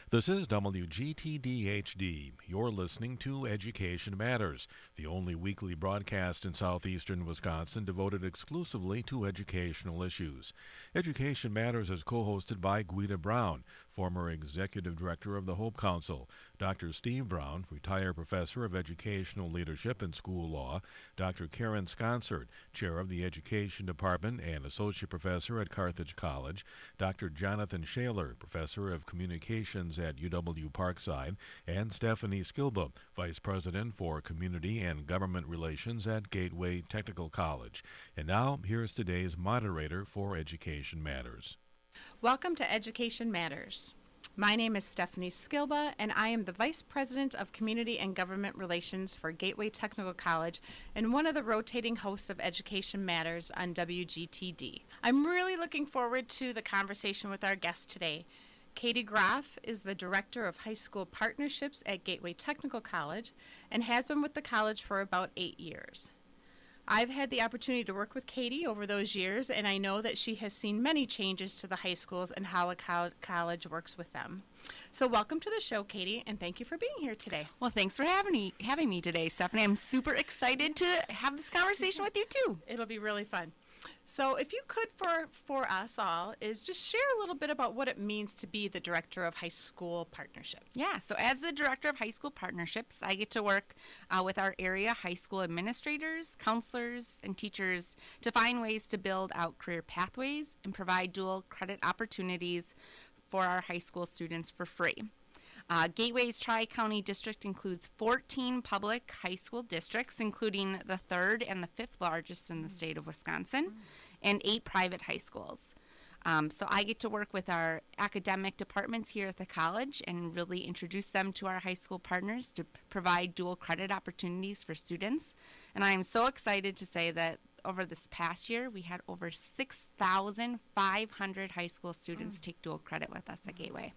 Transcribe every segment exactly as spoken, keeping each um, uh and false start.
This is W G T D H D. You're listening to Education Matters, the only weekly broadcast in southeastern Wisconsin devoted exclusively to educational issues. Education Matters is co-hosted by Guida Brown, former Executive Director of the Hope Council, Doctor Steve Brown, retired Professor of Educational Leadership and School Law, Doctor Karen Sconsert, Chair of the Education Department and Associate Professor at Carthage College, Doctor Jonathan Shaler, Professor of Communications at U W Parkside, and Stephanie Skilba, Vice President for Community and Government Relations at Gateway Technical College. And now, here's today's moderator for Education Matters. Welcome to Education Matters. My name is Stephanie Skilba, and I am the Vice President of Community and Government Relations for Gateway Technical College and one of the rotating hosts of Education Matters on W G T D. I'm really looking forward to the conversation with our guest today. Katie Groff is the Director of High School Partnerships at Gateway Technical College and has been with the college for about eight years. I've had the opportunity to work with Katie over those years, and I know that she has seen many changes to the high schools and how a co- college works with them. So welcome to the show, Katie, and thank you for being here today. Well, thanks for having me, having me today, Stephanie. I'm super excited to have this conversation with you, too. It'll be really fun. So if you could, for, for us all, is just share a little bit about what it means to be the Director of High School Partnerships. Yeah, so as the Director of High School Partnerships, I get to work uh, with our area high school administrators, counselors, and teachers to find ways to build out career pathways and provide dual credit opportunities for our high school students for free. Uh, Gateway's Tri-County District includes fourteen public high school districts, including the third and the fifth largest in the state of Wisconsin, and eight private high schools. Um, so I get to work with our academic departments here at the college and really introduce them to our high school partners to p- provide dual credit opportunities for students. And I am so excited to say that over this past year, we had over six thousand five hundred high school students mm. take dual credit with us at Gateway.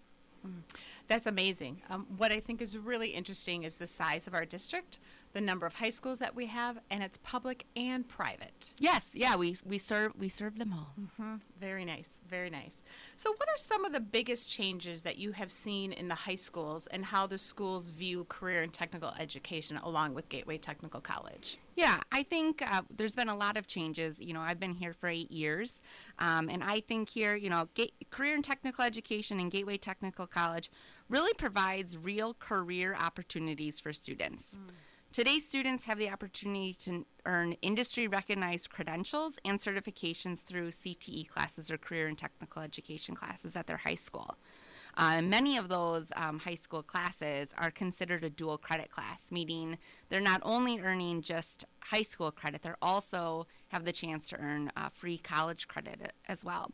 That's amazing. Um, what I think is really interesting is the size of our district, the number of high schools that we have, and it's public and private. Yes, yeah, we we serve we serve them all. Mm-hmm. Very nice, very nice. So what are some of the biggest changes that you have seen in the high schools and how the schools view career and technical education along with Gateway Technical College? Yeah, I think uh, there's been a lot of changes. You know, I've been here for eight years, um, and I think here, you know, Ga- career and technical education and Gateway Technical College really provides real career opportunities for students. Mm. Today's students have the opportunity to earn industry-recognized credentials and certifications through C T E classes or career and technical education classes at their high school. Uh, many of those um, high school classes are considered a dual credit class, meaning they're not only earning just high school credit, they also have the chance to earn uh, free college credit as well.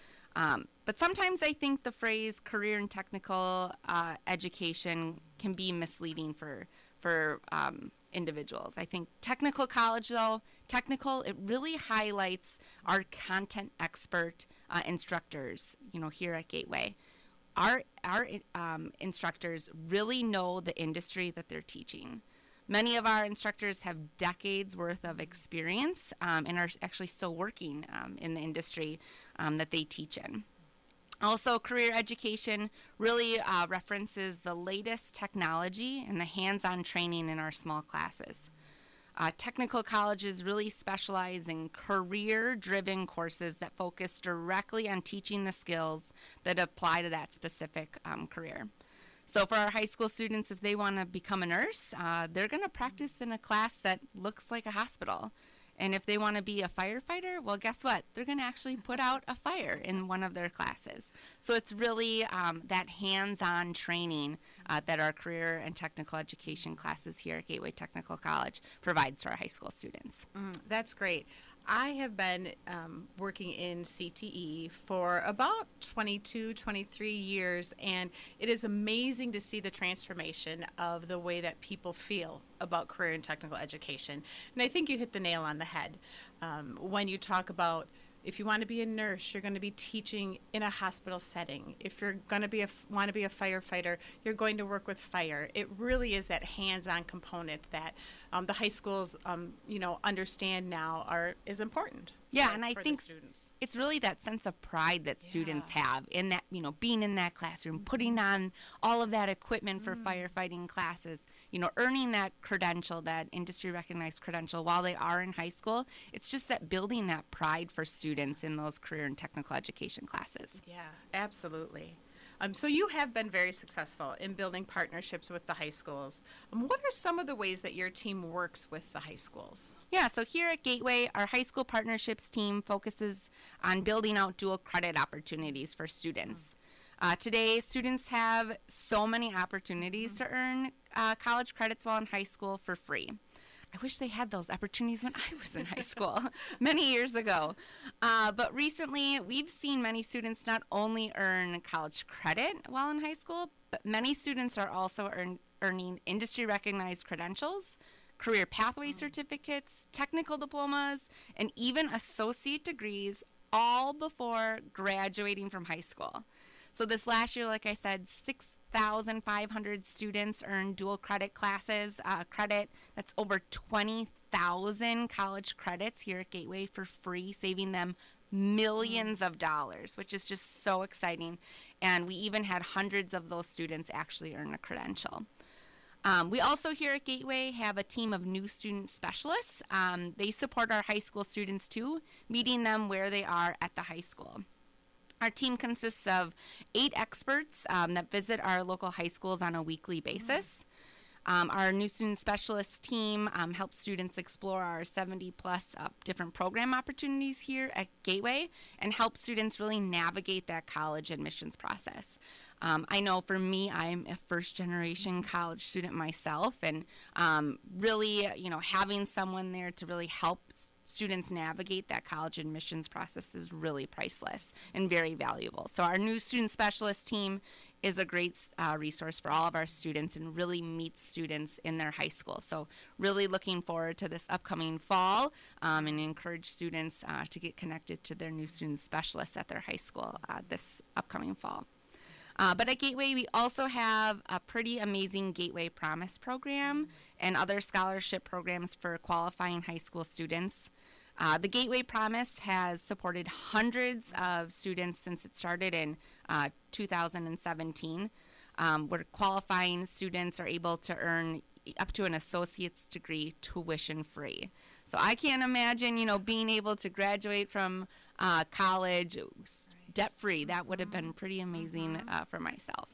Um, but sometimes I think the phrase career and technical uh, education can be misleading for for um, individuals. I think technical college, though, technical, it really highlights our content expert uh, instructors, you know, here at Gateway. Our, our um, instructors really know the industry that they're teaching. Many of our instructors have decades worth of experience um, and are actually still working um, in the industry um, that they teach in. Also, career education really uh, references the latest technology and the hands-on training in our small classes. Uh, technical colleges really specialize in career-driven courses that focus directly on teaching the skills that apply to that specific um, career. So for our high school students, if they want to become a nurse, uh, they're going to practice in a class that looks like a hospital. And if they want to be a firefighter, well, guess what? They're going to actually put out a fire in one of their classes. So it's really um, that hands-on training uh, that our career and technical education classes here at Gateway Technical College provides to our high school students. Mm, that's great. I have been um, working in C T E for about twenty-two, twenty-three years, and it is amazing to see the transformation of the way that people feel about career and technical education. And I think you hit the nail on the head um, when you talk about if you want to be a nurse, you're going to be teaching in a hospital setting. If you're going to be a, want to be a firefighter, you're going to work with fire. It really is that hands-on component that um, the high schools, um, you know, understand now are is important. Yeah, for, and I for think the students. it's really that sense of pride that Yeah. students have in that, you know, being in that classroom, putting on all of that equipment for firefighting classes, you know, earning that credential, that industry recognized credential while they are in high school. It's just that building that pride for students in those career and technical education classes. Yeah, absolutely. Um, so you have been very successful in building partnerships with the high schools. Um, what are some of the ways that your team works with the high schools? Yeah, so here at Gateway, our high school partnerships team focuses on building out dual credit opportunities for students. Uh, today, students have so many opportunities to earn uh, college credits while in high school for free. I wish they had those opportunities when I was in high school many years ago. Uh, but recently, we've seen many students not only earn college credit while in high school, but many students are also earn, earning industry recognized credentials, career pathway certificates, technical diplomas, and even associate degrees, all before graduating from high school. So this last year, like I said, six thousand five hundred students earned dual credit classes, uh, credit that's over twenty thousand college credits here at Gateway for free, saving them millions of dollars, which is just so exciting. And we even had hundreds of those students actually earn a credential. Um, we also here at Gateway have a team of new student specialists. Um, they support our high school students too, meeting them where they are at the high school. Our team consists of eight experts um, that visit our local high schools on a weekly basis. Um, our new student specialist team um, helps students explore our seventy plus uh, different program opportunities here at Gateway and help students really navigate that college admissions process. Um, I know for me, I'm a first generation college student myself, and um, really, you know, having someone there to really help students navigate that college admissions process is really priceless and very valuable. So our new student specialist team is a great uh, resource for all of our students and really meets students in their high school. So really looking forward to this upcoming fall um, and encourage students uh, to get connected to their new student specialists at their high school uh, this upcoming fall. Uh, but at Gateway, we also have a pretty amazing Gateway Promise program and other scholarship programs for qualifying high school students. Uh, the Gateway Promise has supported hundreds of students since it started in uh, two thousand seventeen, um, where qualifying students are able to earn up to an associate's degree tuition free. So I can't imagine, you know, being able to graduate from uh, college debt free. That would have been pretty amazing uh, for myself.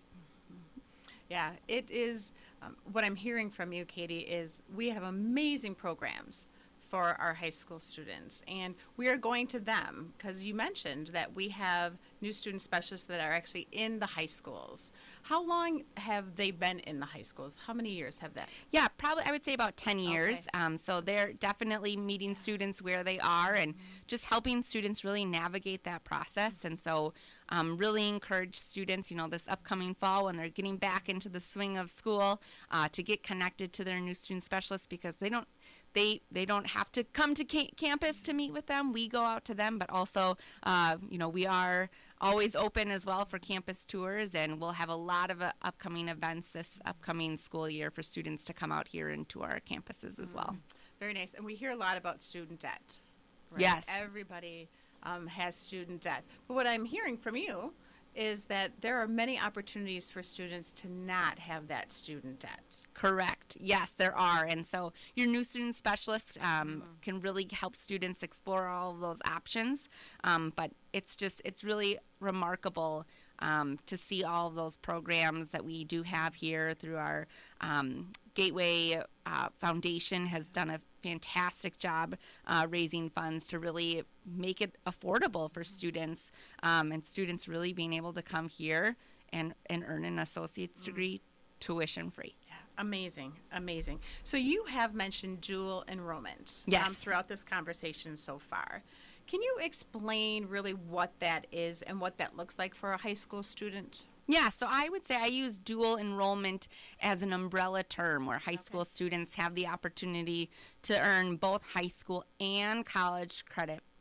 Yeah, it is. Um, what I'm hearing from you, Katie, is we have amazing programs for our high school students, and we are going to them because you mentioned that we have new student specialists that are actually in the high schools. How long have they been in the high schools? How many years have that? Yeah, probably I would say about ten years. Okay. Um, so they're definitely meeting students where they are and just helping students really navigate that process. And so um, really encourage students, you know, this upcoming fall when they're getting back into the swing of school uh, to get connected to their new student specialists, because they don't They they don't have to come to ca- campus to meet with them. We go out to them, but also, uh, you know, we are always open as well for campus tours, and we'll have a lot of uh, upcoming events this upcoming school year for students to come out here and tour our campuses as well. Very nice. And we hear a lot about student debt. Right? Yes. Everybody um, has student debt. But what I'm hearing from you is that there are many opportunities for students to not have that student debt. Correct. Yes, there are. And so your new student specialist um, mm-hmm. can really help students explore all of those options. Um, but it's just, it's really remarkable um, to see all of those programs that we do have here through our um, Gateway uh, Foundation has done a fantastic job uh, raising funds to really make it affordable for students, um, and students really being able to come here and, and earn an associate's degree tuition free. Yeah, amazing, amazing. So you have mentioned dual enrollment yes. um, throughout this conversation so far. Can you explain really what that is and what that looks like for a high school student? Yeah, so I would say I use dual enrollment as an umbrella term where high okay. school students have the opportunity to earn both high school and college credit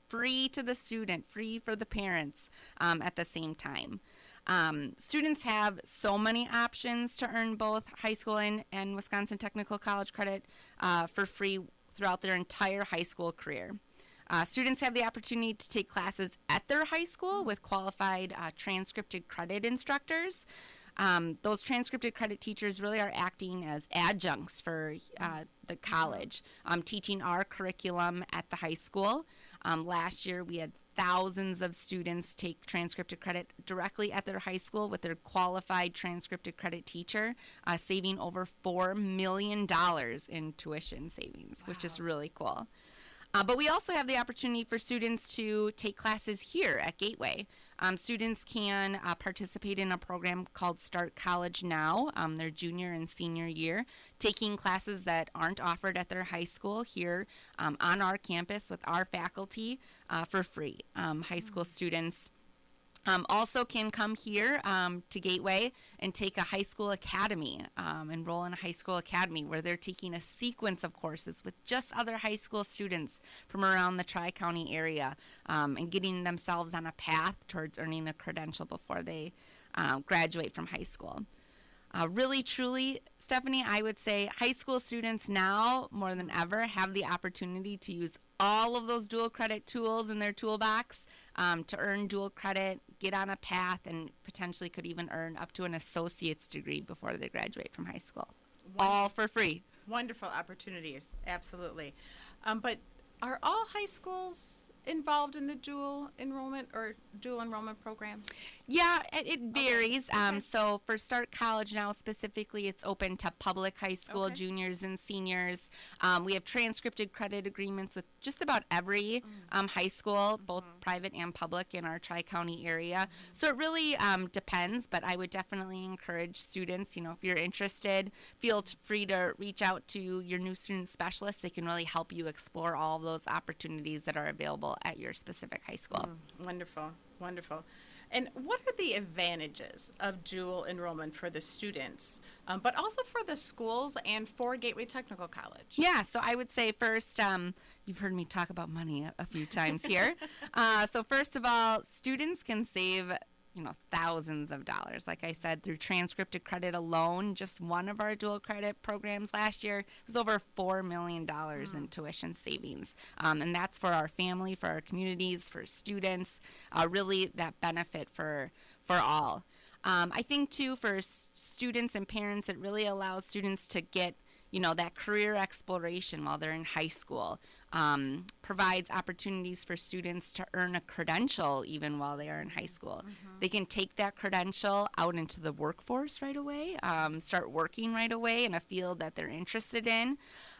free to the student, free for the parents um, at the same time. Um, students have so many options to earn both high school and, and Wisconsin Technical College credit uh, for free throughout their entire high school career. Uh, students have the opportunity to take classes at their high school with qualified uh, transcripted credit instructors. Um, those transcripted credit teachers really are acting as adjuncts for uh, the college, um, teaching our curriculum at the high school. Um, last year we had thousands of students take transcripted credit directly at their high school with their qualified transcripted credit teacher, uh, saving over four million dollars in tuition savings, wow. which is really cool. Uh, but we also have the opportunity for students to take classes here at Gateway. Um, students can uh, participate in a program called Start College Now, um, their junior and senior year, taking classes that aren't offered at their high school here um, on our campus with our faculty uh, for free. Um, high school students Um, also can come here um, to Gateway and take a high school academy, um, enroll in a high school academy where they're taking a sequence of courses with just other high school students from around the Tri-County area um, and getting themselves on a path towards earning a credential before they uh, graduate from high school. Uh, really, truly, Stephanie, I would say high school students now more than ever have the opportunity to use all of those dual credit tools in their toolbox um, to earn dual credit, get on a path, and potentially could even earn up to an associate's degree before they graduate from high school. Wonderful. All for free. Wonderful opportunities, absolutely. Um, but are all high schools involved in the dual enrollment or dual enrollment programs? Yeah, it, it varies. Okay. Um, Okay. So for Start College Now specifically, it's open to public high school Okay. juniors and seniors. Um, we have transcripted credit agreements with just about every um, high school, both private and public in our Tri-County area. So it really um, depends, but I would definitely encourage students, you know, if you're interested, feel t- free to reach out to your new student specialist. They can really help you explore all of those opportunities that are available at your specific high school. Mm, wonderful, wonderful. And what are the advantages of dual enrollment for the students, um, but also for the schools and for Gateway Technical College? Yeah, so I would say first, um, you've heard me talk about money a, a few times here. uh, so first of all, students can save, you know, thousands of dollars. Like I said, through transcripted credit alone, just one of our dual credit programs last year was over four million dollars mm. in tuition savings. Um, and that's for our family, for our communities, for students, uh, really that benefit for, for all. Um, I think, too, for s- students and parents, it really allows students to get, you know, that career exploration while they're in high school. Um, provides opportunities for students to earn a credential even while they are in high school. Mm-hmm. They can take that credential out into the workforce right away, um, start working right away in a field that they're interested in.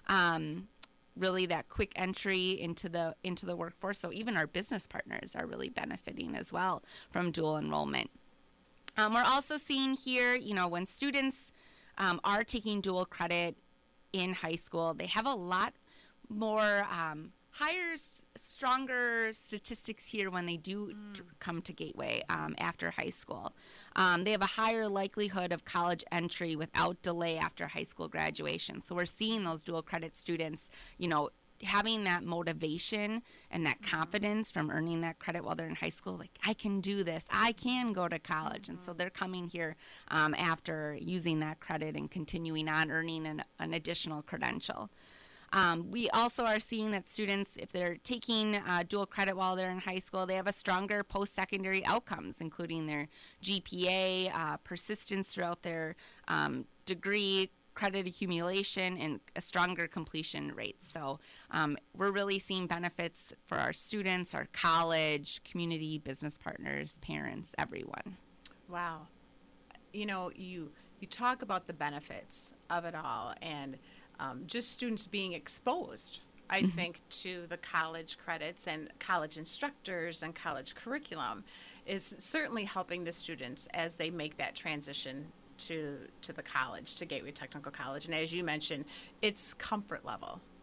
Um, really that quick entry into the into the workforce. So even our business partners are really benefiting as well from dual enrollment. Um, we're also seeing here, you know, when students um, are taking dual credit in high school, they have a lot more um, higher, s- stronger statistics here when they do mm. t- come to Gateway um, after high school. Um, they have a higher likelihood of college entry without delay after high school graduation. So we're seeing those dual credit students, you know, having that motivation and that mm-hmm. confidence from earning that credit while they're in high school, like, I can do this, I can go to college. Mm-hmm. And so they're coming here um, after using that credit and continuing on earning an, an additional credential. Um, we also are seeing that students, if they're taking uh, dual credit while they're in high school, they have a stronger post-secondary outcomes, including their G P A, uh, persistence throughout their um, degree, credit accumulation, and a stronger completion rate. So um, we're really seeing benefits for our students, our college, community, business partners, parents, everyone. Wow. You know, you you talk about the benefits of it all, and um, just students being exposed, I mm-hmm. think, to the college credits and college instructors and college curriculum is certainly helping the students as they make that transition to to the college, to Gateway Technical College. And as you mentioned, it's comfort level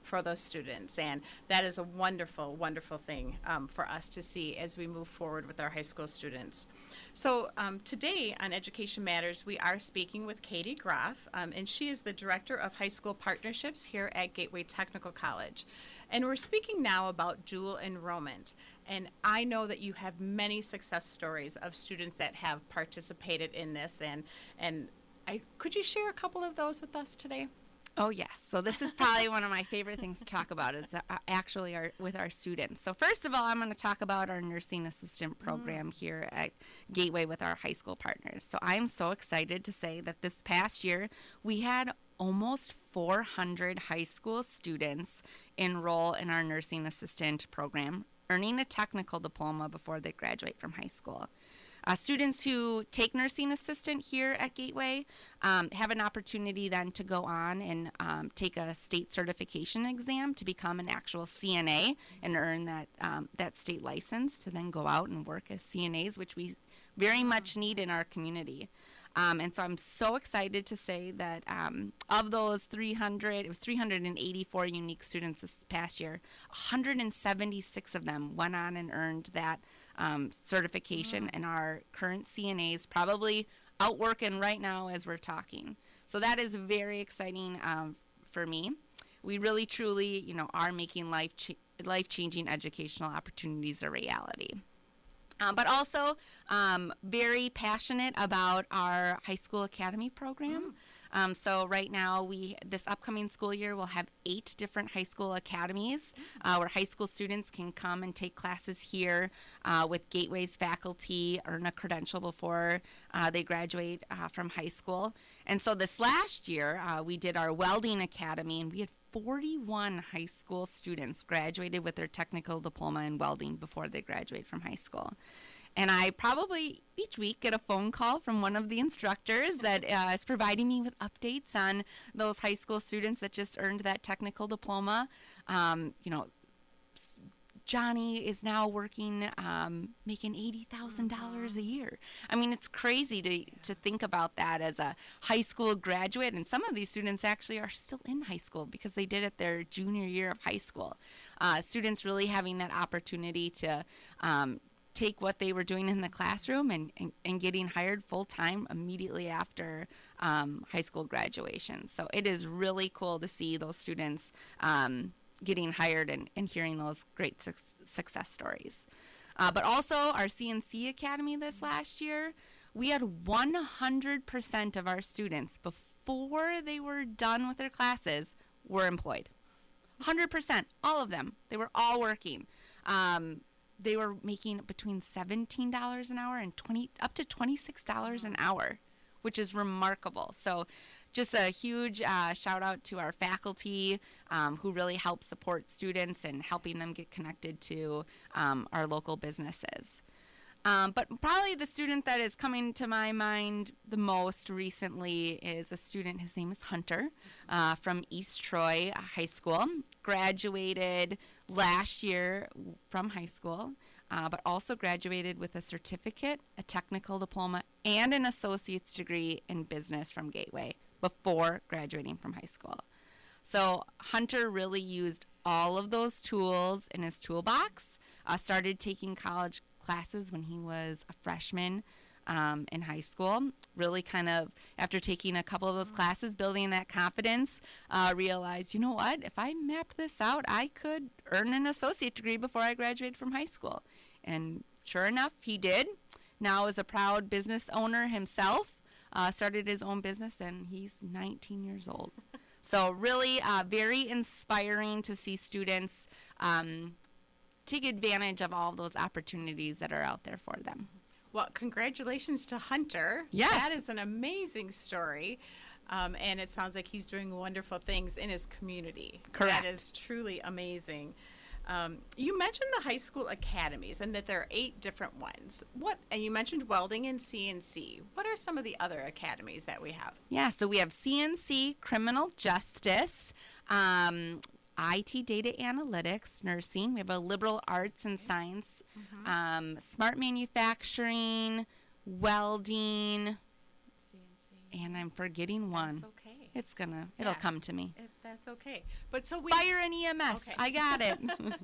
for those students. And that is a wonderful, wonderful thing um, for us to see as we move forward with our high school students. So um, today on Education Matters, we are speaking with Katie Groff, um, and she is the Director of High School Partnerships here at Gateway Technical College. And we're speaking now about dual enrollment. And I know that you have many success stories of students that have participated in this. And, and I, could you share a couple of those with us today? Oh, yes. So this is probably one of my favorite things to talk about. It's uh, actually our, with our students. So first of all, I'm going to talk about our nursing assistant program mm. here at Gateway with our high school partners. So I'm so excited to say that this past year, we had almost four hundred high school students enroll in our nursing assistant program, earning a technical diploma before they graduate from high school. Uh, students who take nursing assistant here at Gateway um, have an opportunity then to go on and um, take a state certification exam to become an actual C N A and earn that um, that state license to then go out and work as C N As, which we very much need in our community. Um, and so I'm so excited to say that um, of those three hundred, it was three hundred eighty-four unique students this past year, one hundred seventy-six of them went on and earned that um, certification, and our current C N As probably out working right now as we're talking. So that is very exciting um, for me. We really, truly, you know, are making life ch- life-changing educational opportunities a reality. Um, but also um, very passionate about our high school academy program. Mm. Um, so right now, we this upcoming school year, we'll have eight different high school academies uh, where high school students can come and take classes here uh, with Gateway's faculty, earn a credential before uh, they graduate uh, from high school. And so this last year, uh, we did our welding academy, and we had forty-one high school students graduated with their technical diploma in welding before they graduate from high school. And I probably each week get a phone call from one of the instructors that uh, is providing me with updates on those high school students that just earned that technical diploma. Um, you know, Johnny is now working, um, making eighty thousand dollars a year. I mean, it's crazy to, to think about that as a high school graduate. And some of these students actually are still in high school because they did it their junior year of high school. Uh, students really having that opportunity to um, take what they were doing in the classroom and, and, and getting hired full-time immediately after um, high school graduation. So it is really cool to see those students um, getting hired and, and hearing those great su- success stories. Uh, but also our C N C Academy this last year, we had one hundred percent of our students before they were done with their classes were employed. one hundred percent, all of them. They were all working. Um, they were making between seventeen dollars an hour and twenty up to twenty-six dollars an hour, which is remarkable. So just a huge uh, shout out to our faculty um, who really help support students and helping them get connected to um, our local businesses. Um, but probably the student that is coming to my mind the most recently is a student, his name is Hunter, uh, from East Troy High School, graduated last year from high school, uh, but also graduated with a certificate, a technical diploma, and an associate's degree in business from Gateway before graduating from high school. So Hunter really used all of those tools in his toolbox, uh, started taking college classes when he was a freshman um, in high school. Really kind of, after taking a couple of those classes, building that confidence, uh, realized, you know what, if I map this out, I could earn an associate degree before I graduated from high school. And sure enough, he did. Now is a proud business owner himself, uh, started his own business, and he's nineteen years old. So really uh, very inspiring to see students um, take advantage of all of those opportunities that are out there for them. Well, congratulations to Hunter. Yes. That is an amazing story. Um, and it sounds like he's doing wonderful things in his community. Correct. That is truly amazing. Um, you mentioned the high school academies and that there are eight different ones. What, and you mentioned welding and C N C. What are some of the other academies that we have? Yeah, so we have C N C, criminal justice, um, I T data analytics, nursing. We have a liberal arts and science, mm-hmm. um, smart manufacturing, welding, C N C. And I'm forgetting one. That's okay. It's gonna, it'll Yeah. come to me. It, that's That's okay. But so we Fire and E M S. Okay. I got it.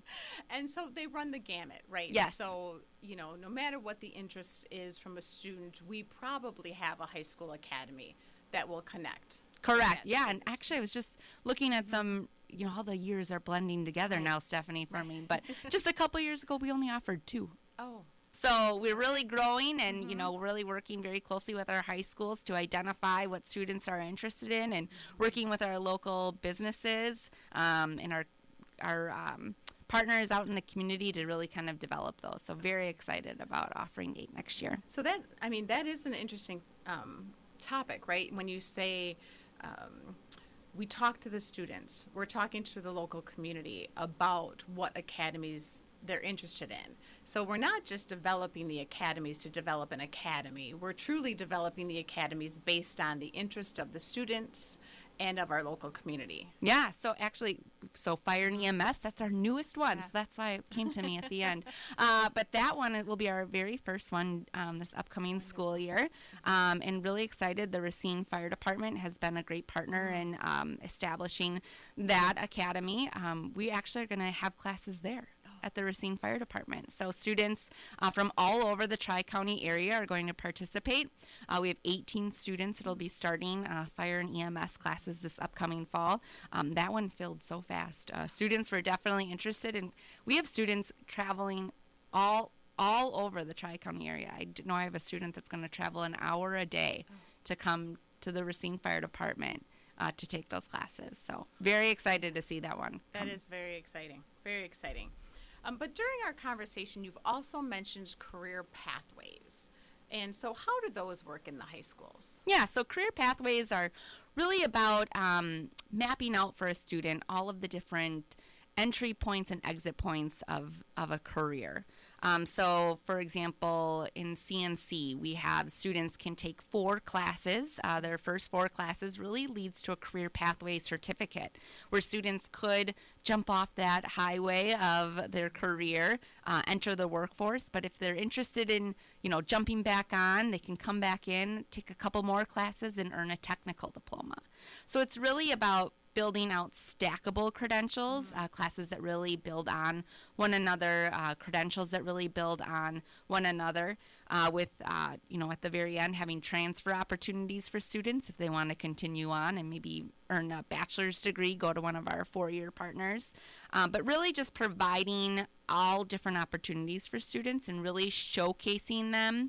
And so they run the gamut, right? Yes. So, you know, no matter what the interest is from a student, we probably have a high school academy that will connect. Correct. that Yeah. And student. actually, I was just looking at some, you know, all the years are blending together Right. now, Stephanie, for me. But just a couple years ago, we only offered two. Oh, So we're really growing and, Mm-hmm. you know, really working very closely with our high schools to identify what students are interested in and working with our local businesses um, and our, our um, partners out in the community to really kind of develop those. So very excited about offering GATE next year. so that, I mean, that is an interesting um, topic, right? When you say um, we talk to the students, we're talking to the local community about what academies they're interested in. So we're not just developing the academies to develop an academy. We're truly developing the academies based on the interest of the students and of our local community. Yeah, so actually, so Fire and E M S, that's our newest one. Yeah. So that's why it came to me at the end. Uh, but that one it will be our very first one um, this upcoming school year. Um, and really excited. The Racine Fire Department has been a great partner in um, establishing that academy. Um, we actually are going to have classes there at the Racine Fire Department. So students uh, from all over the Tri-County area are going to participate. Uh, we have eighteen students that will be starting uh, fire and E M S classes this upcoming fall. Um, that one filled so fast. Uh, students were definitely interested, and we have students traveling all all over the Tri-County area. I d- know I have a student that's going to travel an hour a day to come to the Racine Fire Department uh, to take those classes. So very excited to see that one. That is very exciting, very exciting. Um, but during our conversation, you've also mentioned career pathways. And so how do those work in the high schools? Yeah, so career pathways are really about um, mapping out for a student all of the different entry points and exit points of, of a career. Um, so, for example, in C N C, we have students can take four classes. Uh, their first four classes really leads to a career pathway certificate, where students could jump off that highway of their career, uh, enter the workforce. But if they're interested in, you know, jumping back on, they can come back in, take a couple more classes, and earn a technical diploma. So it's really about building out stackable credentials, uh, classes that really build on one another, uh, credentials that really build on one another, uh, with, uh, you know, at the very end, having transfer opportunities for students if they want to continue on and maybe earn a bachelor's degree, go to one of our four-year partners. Um, but really just providing all different opportunities for students and really showcasing them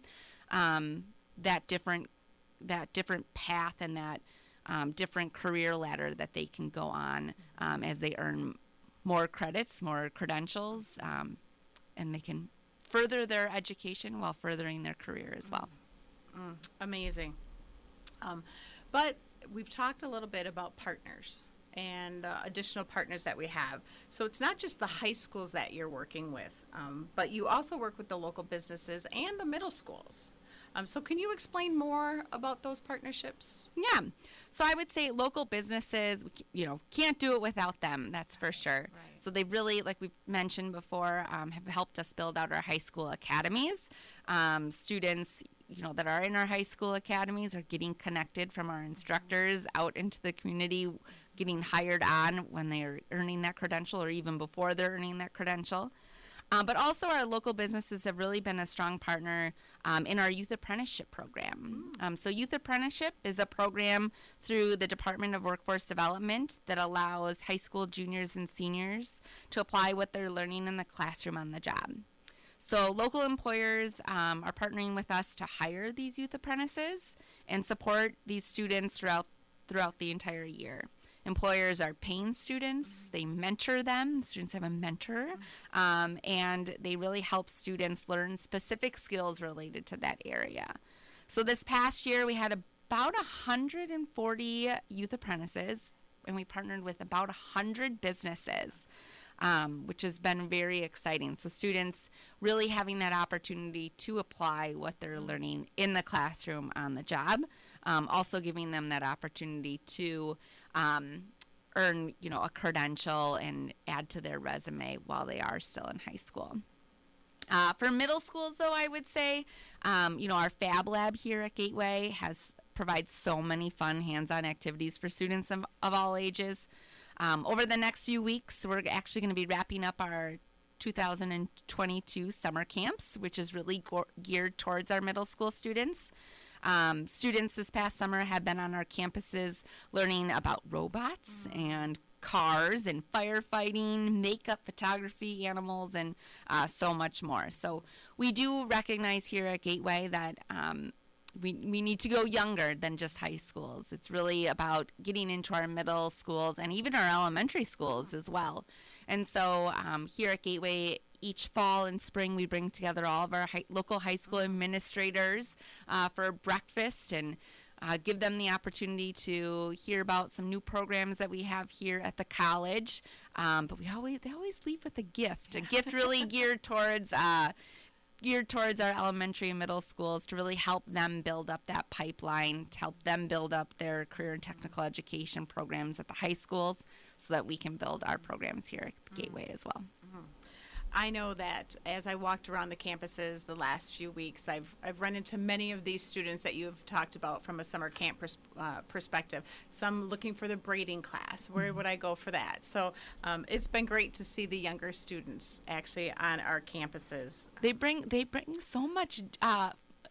um, that different that different path and that Um, different career ladder that they can go on um, as they earn more credits, more credentials, um, and they can further their education while furthering their career as well. Mm, amazing. Um, but we've talked a little bit about partners and uh, additional partners that we have. So it's not just the high schools that you're working with, um, but you also work with the local businesses and the middle schools. Um, so can you explain more about those partnerships? Yeah. So I would say local businesses, we c- you know, can't do it without them. That's for sure. Right. So they really, like we've mentioned before, um, have helped us build out our high school academies. Um, students, you know, that are in our high school academies are getting connected from our instructors out into the community, getting hired on when they're earning that credential or even before they're earning that credential. Um, but also our local businesses have really been a strong partner um, in our youth apprenticeship program. Um, so youth apprenticeship is a program through the Department of Workforce Development that allows high school juniors and seniors to apply what they're learning in the classroom on the job. So local employers um, are partnering with us to hire these youth apprentices and support these students throughout throughout the entire year. Employers are paying students, they mentor them, students have a mentor, um, and they really help students learn specific skills related to that area. So this past year we had about one hundred forty youth apprentices, and we partnered with about one hundred businesses, um, which has been very exciting. So students really having that opportunity to apply what they're learning in the classroom on the job, um, also giving them that opportunity to Um, earn, you know, a credential and add to their resume while they are still in high school. Uh, for middle schools, though, I would say, um, you know, our Fab Lab here at Gateway has provides so many fun hands-on activities for students of, of all ages. Um, over the next few weeks, we're actually going to be wrapping up our two thousand twenty-two summer camps, which is really go- geared towards our middle school students. Um, students this past summer have been on our campuses learning about robots mm-hmm. and cars and firefighting, makeup, photography, animals, and uh, so much more. So we do recognize here at Gateway that um, we, we need to go younger than just high schools. It's really about getting into our middle schools and even our elementary schools as well. And so um, here at Gateway, each fall and spring, we bring together all of our high, local high school administrators uh, for breakfast and uh, give them the opportunity to hear about some new programs that we have here at the college. Um, but we always they always leave with a gift, a gift really geared towards uh, geared towards our elementary and middle schools to really help them build up that pipeline, to help them build up their career and technical education programs at the high schools, so that we can build our programs here at the Gateway as well. Mm-hmm. I know that as I walked around the campuses the last few weeks, I've I've run into many of these students that you've talked about from a summer camp pers- uh, perspective. Some looking for the braiding class. Where mm-hmm. would I go for that? So um, it's been great to see the younger students actually on our campuses. They bring they bring so much uh,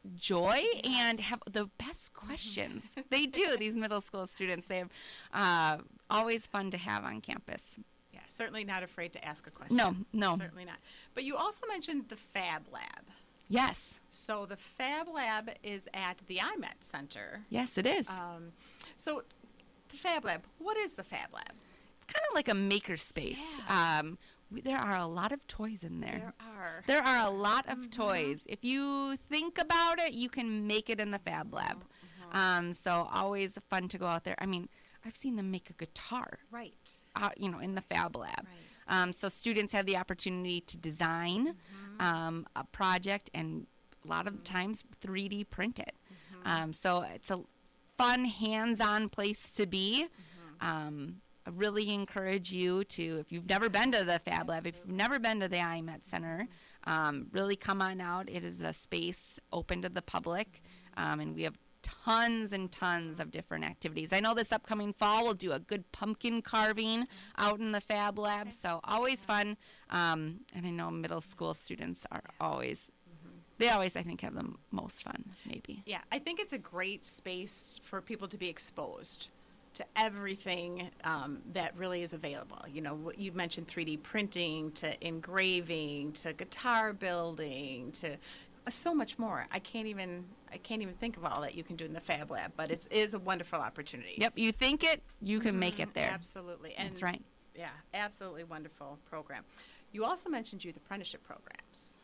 joy yes. and have the best questions. They do. These middle school students. They have uh, always fun to have on campus. Certainly not afraid to ask a question. No, no. Certainly not. But you also mentioned the Fab Lab. Yes. So the Fab Lab is at the I M E T Center. Yes, it is. Um, so the Fab Lab, what is the Fab Lab? It's kind of like a maker space. Yeah. Um, we, there are a lot of toys in there. There are. There are a lot of mm-hmm. toys. If you think about it, you can make it in the Fab Lab. Mm-hmm. Um, so always fun to go out there. I mean, I've seen them make a guitar. Right. Uh, you know, in the Fab Lab. Right. Um, so students have the opportunity to design mm-hmm. um, a project and a lot of times three D print it. Mm-hmm. Um, so it's a fun, hands-on place to be. Mm-hmm. Um, I really encourage you to, if you've never been to the Fab Lab, if you've never been to the I M E T Center, um, really come on out. It is a space open to the public, um, and we have tons and tons of different activities. I know this upcoming fall we'll do a good pumpkin carving out in the Fab Lab, so always fun. Um, and I know middle school students are always, mm-hmm. they always, I think, have the most fun, maybe. Yeah, I think it's a great space for people to be exposed to everything um, that really is available. You know, what you mentioned three D printing, to engraving, to guitar building, to uh, so much more. I can't even I can't even think of all that you can do in the Fab Lab, but it is a wonderful opportunity. Yep, you think it, you can mm-hmm. make it there. Absolutely. And that's right. Yeah, absolutely wonderful program. You also mentioned youth apprenticeship programs.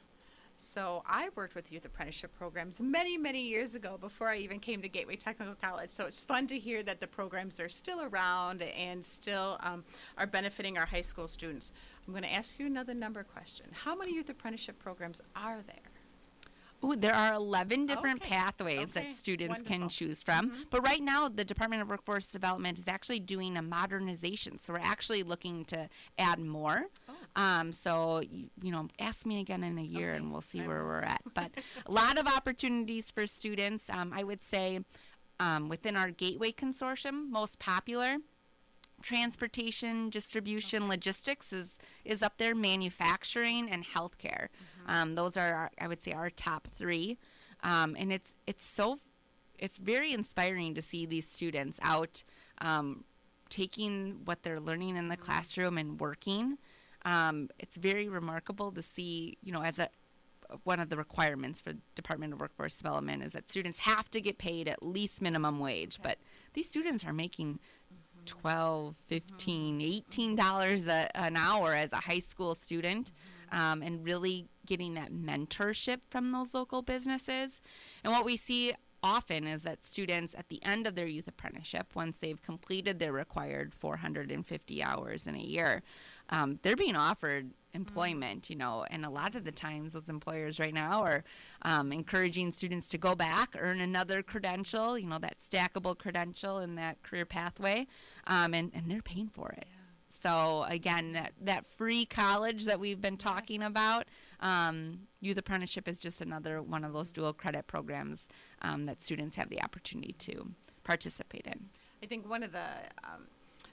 So I worked with youth apprenticeship programs many, many years ago before I even came to Gateway Technical College. So it's fun to hear that the programs are still around and still um, are benefiting our high school students. I'm going to ask you another number question. How many youth apprenticeship programs are there? Ooh, there are eleven different okay. pathways okay. that students Wonderful. can choose from. Mm-hmm. But right now, the Department of Workforce Development is actually doing a modernization. So we're actually looking to add more. Oh. Um, so, you, you know, ask me again in a year okay. and we'll see I where will. we're at. But a lot of opportunities for students. Um, I would say um, within our Gateway Consortium, most popular, transportation, distribution, okay. logistics is, is up there, manufacturing, and healthcare. Mm-hmm. Um, those are, our, I would say, our top three. Um, and it's it's so, it's very inspiring to see these students out um, taking what they're learning in the mm-hmm. classroom and working. Um, it's very remarkable to see, you know, as a one of the requirements for Department of Workforce Development is that students have to get paid at least minimum wage. Okay. But these students are making twelve, fifteen, eighteen dollars a, an hour as a high school student, um, and really getting that mentorship from those local businesses. And what we see often is that students at the end of their youth apprenticeship, once they've completed their required four hundred fifty hours in a year, um, they're being offered employment, you know, and a lot of the times those employers right now are um, encouraging students to go back, earn another credential, you know, that stackable credential in that career pathway, um, and, and they're paying for it. Yeah. So again, that, that free college that we've been talking yes. about, um, youth apprenticeship is just another one of those dual credit programs um, that students have the opportunity to participate in. I think one of the um,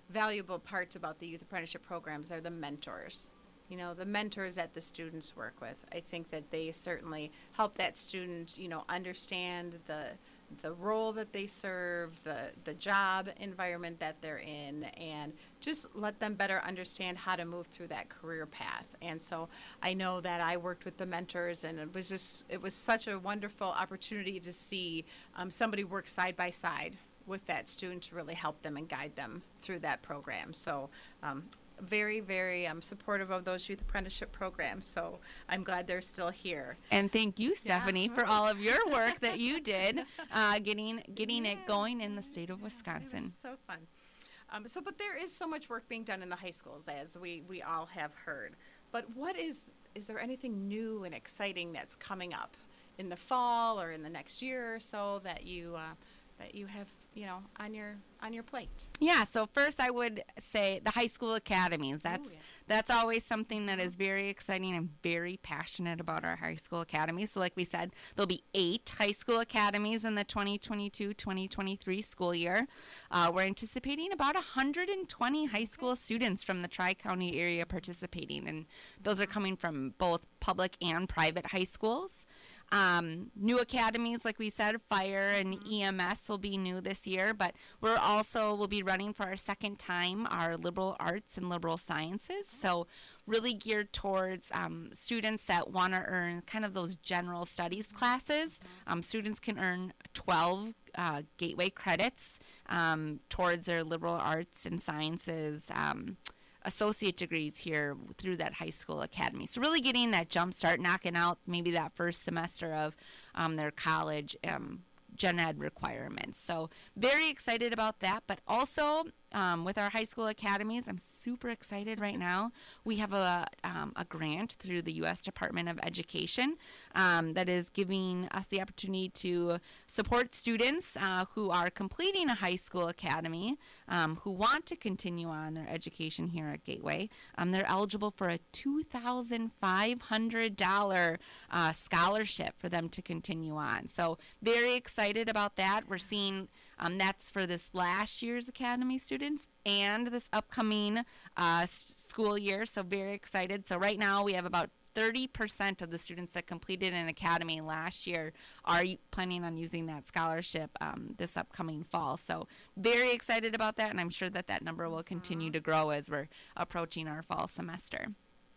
valuable parts about the youth apprenticeship programs are the mentors. You know, the mentors that the students work with. I think that they certainly help that student, you know, understand the the role that they serve, the the job environment that they're in, and just let them better understand how to move through that career path. And so I know that I worked with the mentors, and it was just it was such a wonderful opportunity to see um, somebody work side by side with that student to really help them and guide them through that program. So um, very, very um, supportive of those youth apprenticeship programs. So I'm glad they're still here. And thank you, Stephanie, Yeah. for all of your work that you did uh, getting getting Yeah. it going in the state of It Wisconsin. was so fun. Um, so, but there is so much work being done in the high schools, as we, we all have heard. But what is, is there anything new and exciting that's coming up in the fall or in the next year or so that you, uh, that you have, you know, on your, on your plate? Yeah, so first I would say the high school academies. That's yeah. that's always something that is very exciting. I'm very passionate about our high school academies. So like we said, there'll be eight high school academies in the twenty twenty-two twenty twenty-three school year. Uh, we're anticipating about one hundred twenty high school students from the Tri-County area participating, and those are coming from both public and private high schools. Um, new academies, like we said, fire and E M S will be new this year, but we're also will be running for our second time our liberal arts and liberal sciences. So really geared towards um, students that want to earn kind of those general studies classes. Um, students can earn twelve uh, gateway credits um, towards their liberal arts and sciences um, associate degrees here through that high school academy. So really getting that jump start, knocking out maybe that first semester of um, their college um, gen ed requirements. So very excited about that. But also um, with our high school academies, I'm super excited right now. We have a, um, a grant through the U S Department of Education um, that is giving us the opportunity to support students uh, who are completing a high school academy, um, who want to continue on their education here at Gateway. Um, they're eligible for a two thousand five hundred dollars uh, scholarship for them to continue on. So very excited about that. We're seeing um, that's for this last year's academy students and this upcoming uh, s- school year. So very excited. So right now we have about thirty percent of the students that completed an academy last year are y- planning on using that scholarship um, this upcoming fall. So very excited about that, and I'm sure that that number will continue to grow as we're approaching our fall semester.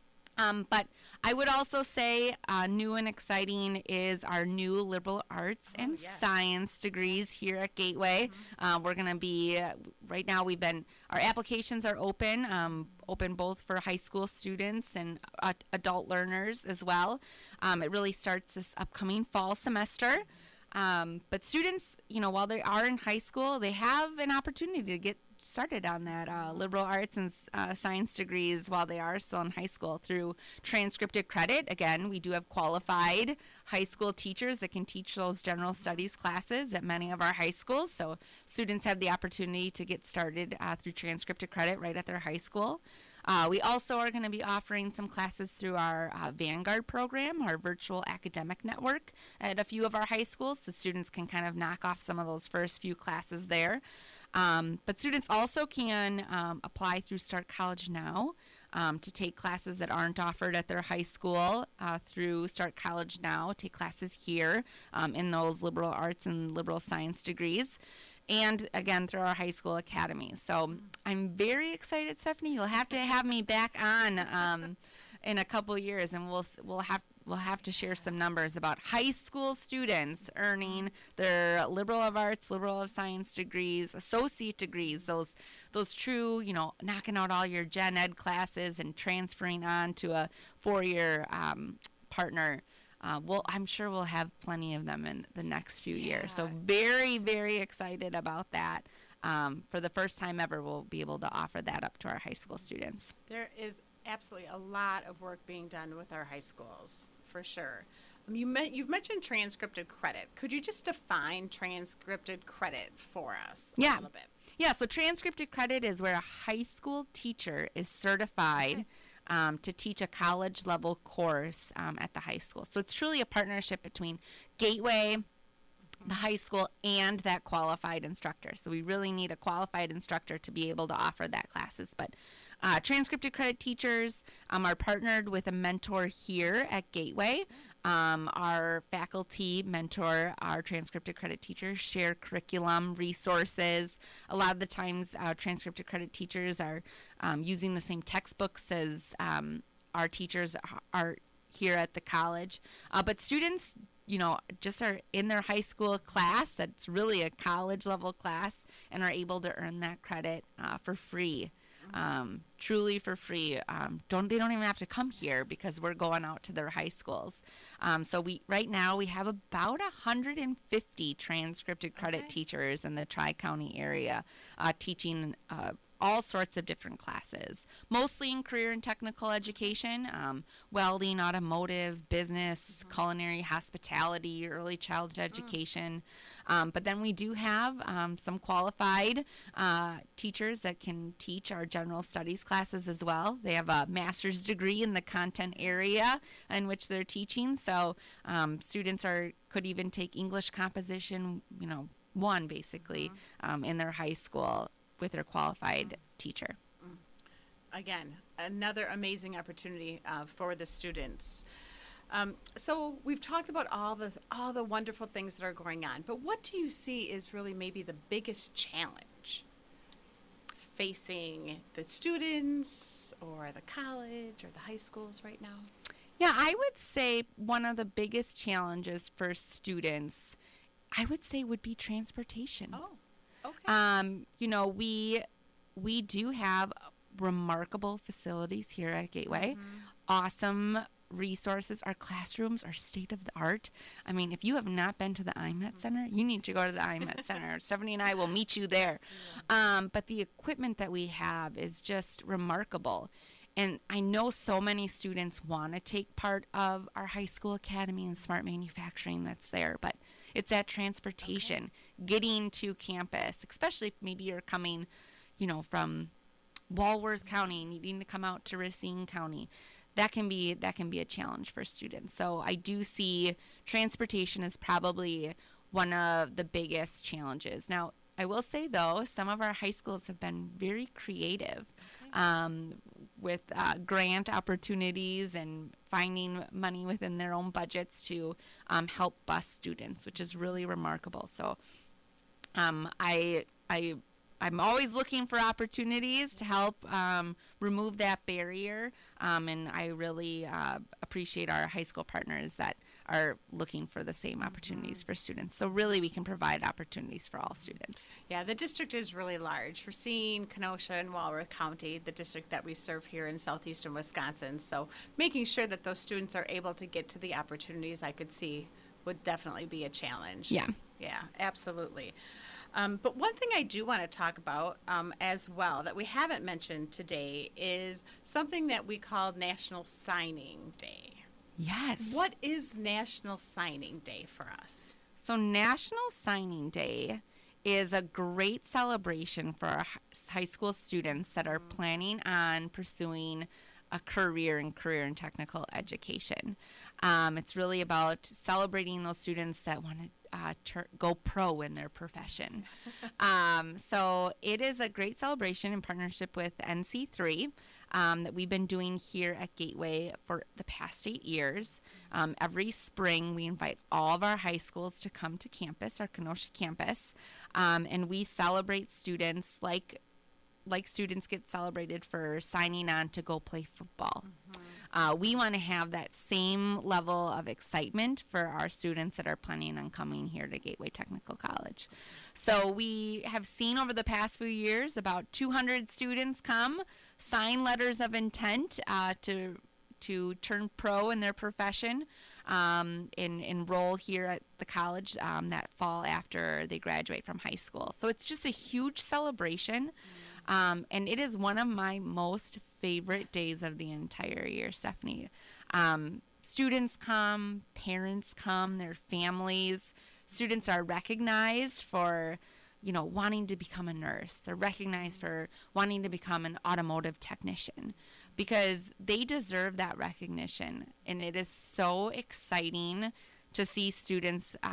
Um, but I would also say uh, new and exciting is our new liberal arts Oh, and yes. science degrees here at Gateway. Uh, we're going to be, uh, right now we've been, our applications are open, um, open both for high school students and uh, adult learners as well. Um, it really starts this upcoming fall semester. Um, but students, you know, while they are in high school, they have an opportunity to get started on that uh, liberal arts and uh, science degrees while they are still in high school through transcripted credit. Again, we do have qualified high school teachers that can teach those general studies classes at many of our high schools. So students have the opportunity to get started uh, through transcripted credit right at their high school. Uh, we also are going to be offering some classes through our uh, Vanguard program, our virtual academic network at a few of our high schools, so students can kind of knock off some of those first few classes there. Um, but students also can um, apply through Start College Now um, to take classes that aren't offered at their high school uh, through Start College Now, take classes here um, in those liberal arts and liberal science degrees. And again, through our high school academy. So I'm very excited, Stephanie. You'll have to have me back on um, in a couple years, and we'll we'll have we'll have to share some numbers about high school students earning their liberal of arts, liberal of science degrees, associate degrees. Those those true, you know, knocking out all your gen ed classes and transferring on to a four-year um, partner. Uh, well, I'm sure we'll have plenty of them in the next few years. So very, very excited about that. Um, for the first time ever, we'll be able to offer that up to our high school students. There is absolutely a lot of work being done with our high schools, for sure. Um, you met, you've mentioned transcripted credit. Could you just define transcripted credit for us a Yeah. little bit? Yeah, so transcripted credit is where a high school teacher is certified um, to teach a college level course um, at the high school. So it's truly a partnership between Gateway the high school and that qualified instructor. So we really need a qualified instructor to be able to offer that classes. But uh, transcripted credit teachers um, are partnered with a mentor here at Gateway. Um, our faculty mentor our transcripted credit teachers, share curriculum, resources. A lot of the times uh, transcripted credit teachers are um, using the same textbooks as um, our teachers are here at the college. Uh, but students, you know, just are in their high school class, that's really a college level class, and are able to earn that credit uh, for free. Um, truly for free. Um, don't they don't even have to come here because we're going out to their high schools. Um, so we right now we have about one hundred fifty transcripted credit Okay. teachers in the Tri-County area uh, teaching uh, all sorts of different classes, mostly in career and technical education, um, welding, automotive, business, mm-hmm. culinary, hospitality, early childhood education. Mm. Um, but then we do have um, some qualified uh, teachers that can teach our general studies classes as well. They have a master's degree in the content area in which they're teaching. So um, students are could even take English composition, you know, one basically mm-hmm. um, in their high school with their qualified teacher. Again, another amazing opportunity uh, for the students. Um, so we've talked about all the all the wonderful things that are going on, but what do you see is really maybe the biggest challenge facing the students or the college or the high schools right now? Yeah, I would say one of the biggest challenges for students, I would say, would be transportation. Oh. Okay. Um, you know, we we do have remarkable facilities here at Gateway. Mm-hmm. Awesome resources. Our classrooms are state of the art. I mean, if you have not been to the I M E T Center, you need to go to the I M E T Center. Stephanie and I will meet you there. Um, but the equipment that we have is just remarkable. And I know so many students want to take part of our high school academy and smart manufacturing that's there, but it's that transportation, okay. getting to campus, especially if maybe you're coming, you know, from Walworth County, needing to come out to Racine County. That can be that can be a challenge for students. So I do see transportation as probably one of the biggest challenges. Now, I will say, though, some of our high schools have been very creative. Okay. Um, with uh, grant opportunities and finding money within their own budgets to um, help bus students, which is really remarkable. So um, I, I, I'm always looking for opportunities to help um, remove that barrier, um, and I really uh, appreciate our high school partners that are looking for the same opportunities for students. So really we can provide opportunities for all students. Yeah, the district is really large. For seeing Kenosha and Walworth County, the district that we serve here in southeastern Wisconsin. So making sure that those students are able to get to the opportunities I could see would definitely be a challenge. Yeah. Yeah, absolutely. Um, but one thing I do want to talk about um, as well that we haven't mentioned today is something that we call National Signing Day. Yes. What is National Signing Day for us? So National Signing Day is a great celebration for our high school students that are planning on pursuing a career in career and technical education. Um, it's really about celebrating those students that want to uh, ter- go pro in their profession. um, so it is a great celebration in partnership with N C three. Um, that we've been doing here at Gateway for the past eight years. Um, every spring, we invite all of our high schools to come to campus, our Kenosha campus, um, and we celebrate students like like students get celebrated for signing on to go play football. Mm-hmm. Uh, we want to have that same level of excitement for our students that are planning on coming here to Gateway Technical College. So we have seen over the past few years about two hundred students come, sign letters of intent uh, to to turn pro in their profession, um, and enroll here at the college um, that fall after they graduate from high school. So it's just a huge celebration, um, and it is one of my most favorite days of the entire year, Stephanie. Um, students come, parents come, their families. Students are recognized for, you know, wanting to become a nurse. They're recognized for wanting to become an automotive technician because they deserve that recognition. And it is so exciting to see students uh,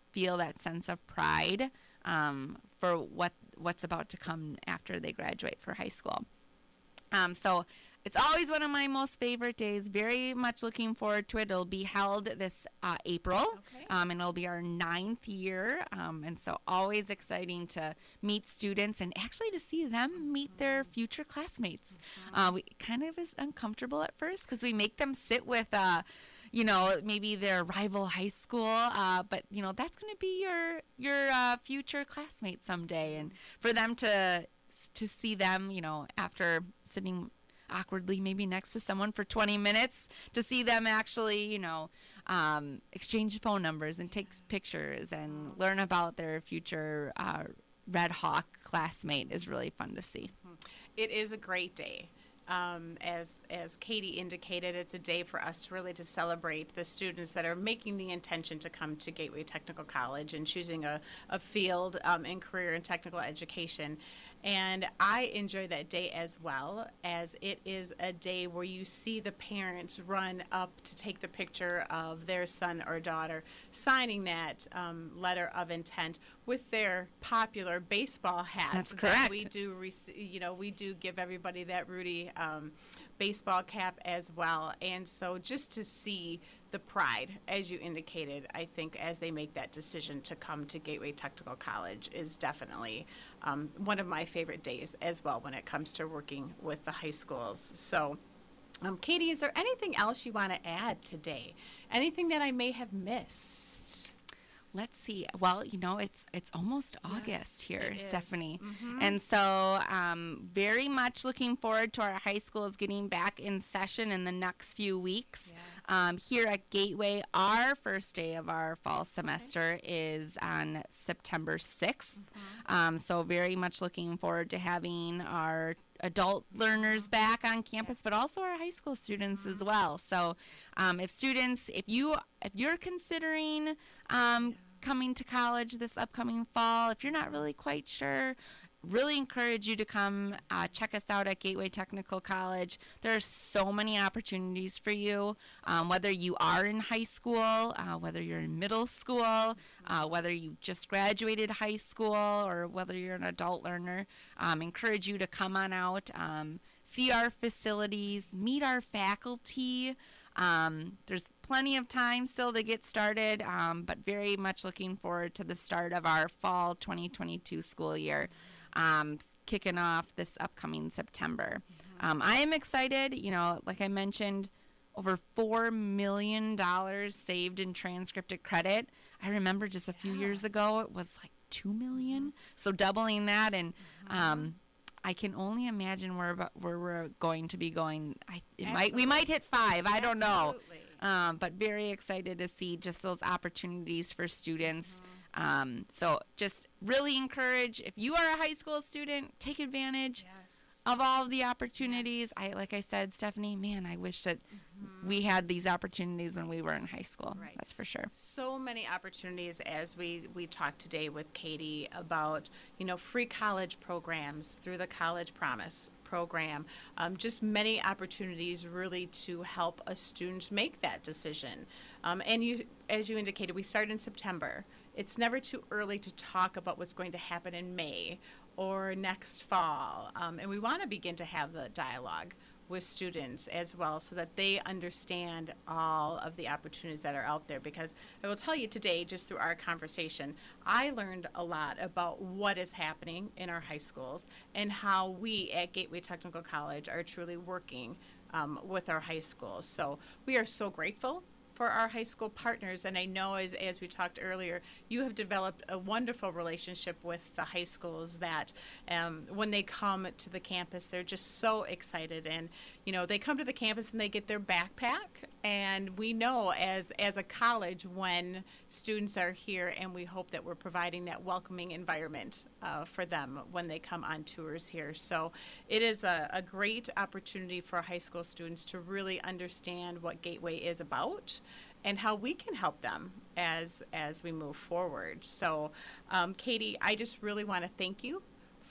feel that sense of pride um, for what what's about to come after they graduate for high school. Um, so it's always one of my most favorite days. Very much looking forward to it. It'll be held this uh, April, Okay. um, and it'll be our ninth year. Um, and so always exciting to meet students and actually to see them meet their future classmates. Uh, we kind of is uncomfortable at first because we make them sit with uh, you know, maybe their rival high school, uh, but you know that's going to be your your uh, future classmate someday, and for them to to see them, you know, after sitting awkwardly maybe next to someone for twenty minutes, to see them actually, you know, um, exchange phone numbers and take pictures and learn about their future uh, Red Hawk classmate is really fun to see. It is a great day. Um, as as Katie indicated, it's a day for us to really to celebrate the students that are making the intention to come to Gateway Technical College and choosing a, a field um, in career and technical education. And I enjoy that day as well, as it is a day where you see the parents run up to take the picture of their son or daughter signing that um, letter of intent with their popular baseball hat. That's that correct. We do, rec- you know, we do give everybody that Rudy um, baseball cap as well. And so just to see the pride, as you indicated, I think as they make that decision to come to Gateway Technical College is definitely um, one of my favorite days as well when it comes to working with the high schools. So, um, Katie, is there anything else you want to add today? Anything that I may have missed? Let's see. Well, you know, it's it's almost Yes, August here, it is. Stephanie. Mhm. And so um, very much looking forward to our high schools getting back in session in the next few weeks. Um, here at Gateway, our first day of our fall semester is on September sixth. Um, so very much looking forward to having our adult learners back on campus, Yes. but also our high school students as well. So um, if students, if you if you're considering um, coming to college this upcoming fall, if you're not really quite sure, really encourage you to come uh, check us out at Gateway Technical College. There are so many opportunities for you, um, whether you are in high school, uh, whether you're in middle school, uh, whether you just graduated high school, or whether you're an adult learner. Um, encourage you to come on out, um, see our facilities, meet our faculty. Um, there's plenty of time still to get started, um, but very much looking forward to the start of our fall twenty twenty-two school year, um, kicking off this upcoming September. Um, I am excited. You know, like I mentioned, over four million dollars saved in transcripted credit. I remember just a few Yeah. years ago it was like two million dollars, so doubling that, and um, I can only imagine where abo- where we're going to be going. I it might we might hit five. I don't know. Absolutely. Um, but very excited to see just those opportunities for students. Um, so just really encourage, if you are a high school student, take advantage Yes. of all of the opportunities. I like I said, Stephanie, man, I wish that we had these opportunities when we were in high school. Right. That's for sure. So many opportunities, as we, we talked today with Katie about, you know, free college programs through the College Promise program. Um, just many opportunities really to help a student make that decision. Um, and you, as you indicated, we start in September. It's never too early to talk about what's going to happen in May or next fall. Um, and we want to begin to have the dialogue with students as well so that they understand all of the opportunities that are out there. Because I will tell you today, just through our conversation, I learned a lot about what is happening in our high schools and how we at Gateway Technical College are truly working um, with our high schools. So we are so grateful for our high school partners, and I know as, as we talked earlier, you have developed a wonderful relationship with the high schools that um, when they come to the campus, they're just so excited, and you know, they come to the campus and they get their backpack, and we know as, as a college when students are here, and we hope that we're providing that welcoming environment uh, for them when they come on tours here. So it is a, a great opportunity for high school students to really understand what Gateway is about and how we can help them as as we move forward. So, um, Katie, I just really want to thank you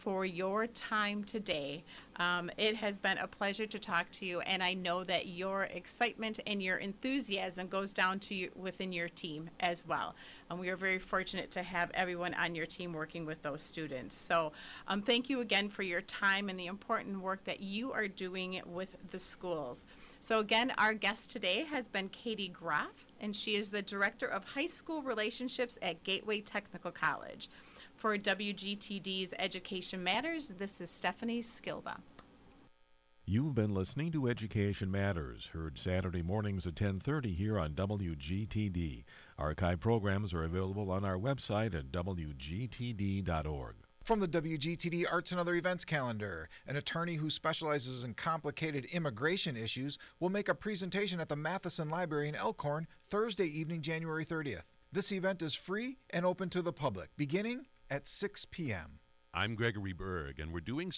for your time today. Um, it has been a pleasure to talk to you, and I know that your excitement and your enthusiasm goes down to you within your team as well. And we are very fortunate to have everyone on your team working with those students. So um, thank you again for your time and the important work that you are doing with the schools. So again, our guest today has been Katie Groff, and she is the Director of High School Relationships at Gateway Technical College. For W G T D's Education Matters, this is Stephanie Skilba. You've been listening to Education Matters, heard Saturday mornings at ten thirty here on W G T D. Archive programs are available on our website at w g t d dot org. From the W G T D Arts and Other Events calendar, an attorney who specializes in complicated immigration issues will make a presentation at the Matheson Library in Elkhorn Thursday evening, January thirtieth. This event is free and open to the public, beginning at six p.m. I'm Gregory Berg, and we're doing